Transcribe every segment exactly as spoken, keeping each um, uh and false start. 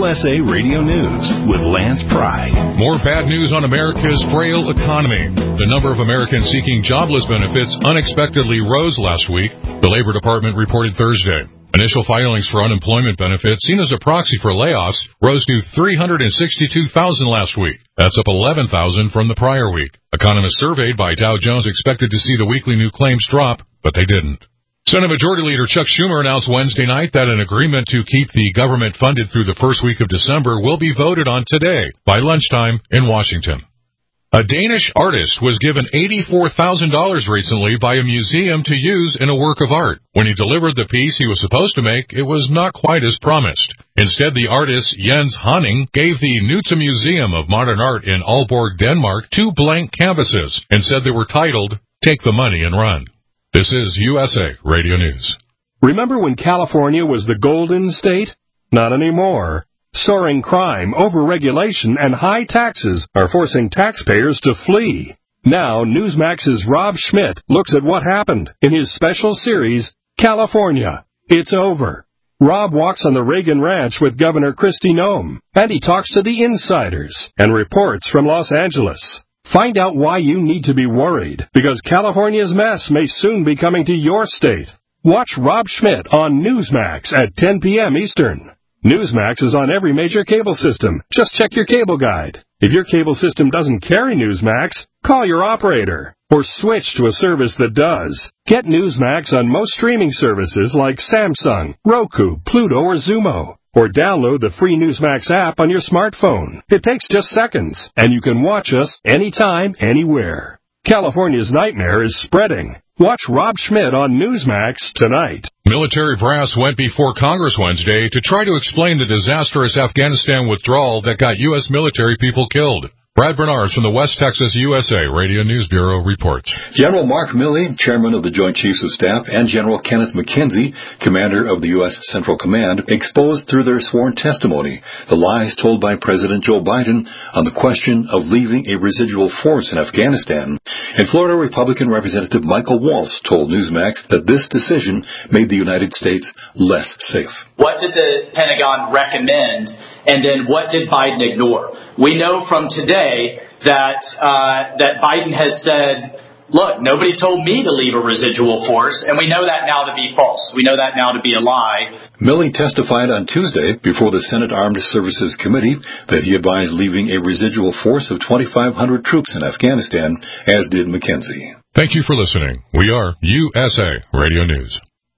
U S A Radio News with Lance Pry. More bad news on America's frail economy. The number of Americans seeking jobless benefits unexpectedly rose last week, the Labor Department reported Thursday. Initial filings for unemployment benefits, seen as a proxy for layoffs, rose to three hundred sixty-two thousand last week. That's up eleven thousand from the prior week. Economists surveyed by Dow Jones expected to see the weekly new claims drop, but they didn't. Senate Majority Leader Chuck Schumer announced Wednesday night that an agreement to keep the government funded through the first week of December will be voted on today by lunchtime in Washington. A Danish artist was given eighty-four thousand dollars recently by a museum to use in a work of art. When he delivered the piece he was supposed to make, it was not quite as promised. Instead, the artist Jens Honning gave the Nutse Museum of Modern Art in Aalborg, Denmark, two blank canvases and said they were titled, "Take the Money and Run." This is U S A Radio News. Remember when California was the Golden State? Not anymore. Soaring crime, overregulation, and high taxes are forcing taxpayers to flee. Now, Newsmax's Rob Schmidt looks at what happened in his special series, California. It's over. Rob walks on the Reagan Ranch with Governor Kristi Noem, and he talks to the insiders and reports from Los Angeles. Find out why you need to be worried, because California's mess may soon be coming to your state. Watch Rob Schmidt on Newsmax at ten p.m. Eastern. Newsmax is on every major cable system. Just check your cable guide. If your cable system doesn't carry Newsmax, call your operator or switch to a service that does. Get Newsmax on most streaming services like Samsung, Roku, Pluto, or Zumo. Or download the free Newsmax app on your smartphone. It takes just seconds, and you can watch us anytime, anywhere. California's nightmare is spreading. Watch Rob Schmidt on Newsmax tonight. Military brass went before Congress Wednesday to try to explain the disastrous Afghanistan withdrawal that got U S military people killed. Brad Bernard from the West Texas U S A Radio News Bureau reports. General Mark Milley, chairman of the Joint Chiefs of Staff, and General Kenneth McKenzie, commander of the U S Central Command, exposed through their sworn testimony the lies told by President Joe Biden on the question of leaving a residual force in Afghanistan. And Florida Republican Representative Michael Waltz told Newsmax that this decision made the United States less safe. What did the Pentagon recommend, and then what did Biden ignore? We know from today that uh, that Biden has said, look, nobody told me to leave a residual force, and we know that now to be false. We know that now to be a lie. Milley testified on Tuesday before the Senate Armed Services Committee that he advised leaving a residual force of twenty-five hundred troops in Afghanistan, as did McKenzie. Thank you for listening. We are U S A Radio News.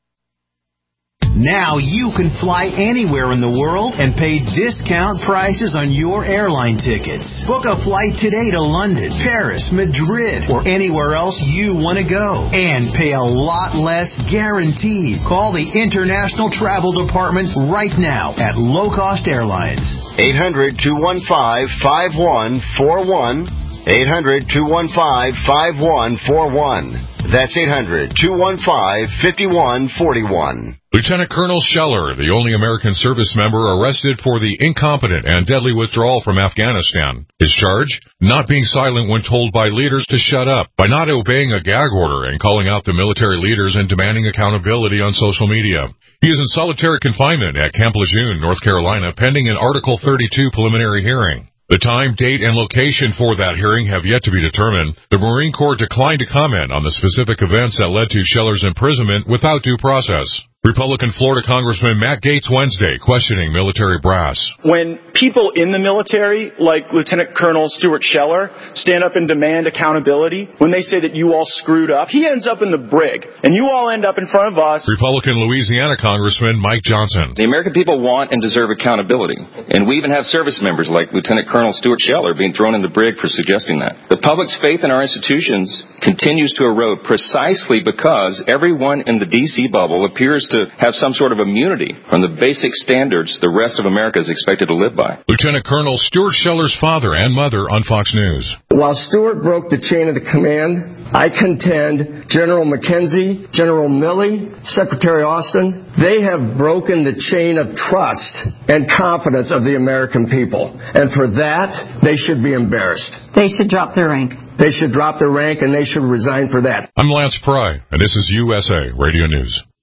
Now you can fly anywhere in the world and pay discount prices on your airline tickets. Book a flight today to London, Paris, Madrid, or anywhere else you want to go. And pay a lot less guaranteed. Call the International Travel Department right now at Low Cost Airlines. eight hundred, two one five, five one four one. eight hundred, two one five, five one four one. That's eight hundred, two one five, five one four one. Lieutenant Colonel Scheller, the only American service member arrested for the incompetent and deadly withdrawal from Afghanistan. His charge? Not being silent when told by leaders to shut up, by not obeying a gag order and calling out the military leaders and demanding accountability on social media. He is in solitary confinement at Camp Lejeune, North Carolina, pending an Article thirty-two preliminary hearing. The time, date, and location for that hearing have yet to be determined. The Marine Corps declined to comment on the specific events that led to Scheller's imprisonment without due process. Republican Florida Congressman Matt Gaetz Wednesday questioning military brass. When people in the military, like Lieutenant Colonel Stuart Scheller, stand up and demand accountability, when they say that you all screwed up, he ends up in the brig, and you all end up in front of us. Republican Louisiana Congressman Mike Johnson. The American people want and deserve accountability, and we even have service members like Lieutenant Colonel Stuart Scheller being thrown in the brig for suggesting that. The public's faith in our institutions continues to erode precisely because everyone in the D C bubble appears to have some sort of immunity from the basic standards the rest of America is expected to live by. Lieutenant Colonel Stuart Scheller's father and mother on Fox News. While Stuart broke the chain of the command, I contend General McKenzie, General Milley, Secretary Austin, they have broken the chain of trust and confidence of the American people. And for that, they should be embarrassed. They should drop their rank. They should drop their rank and they should resign for that. I'm Lance Pry, and this is U S A Radio News.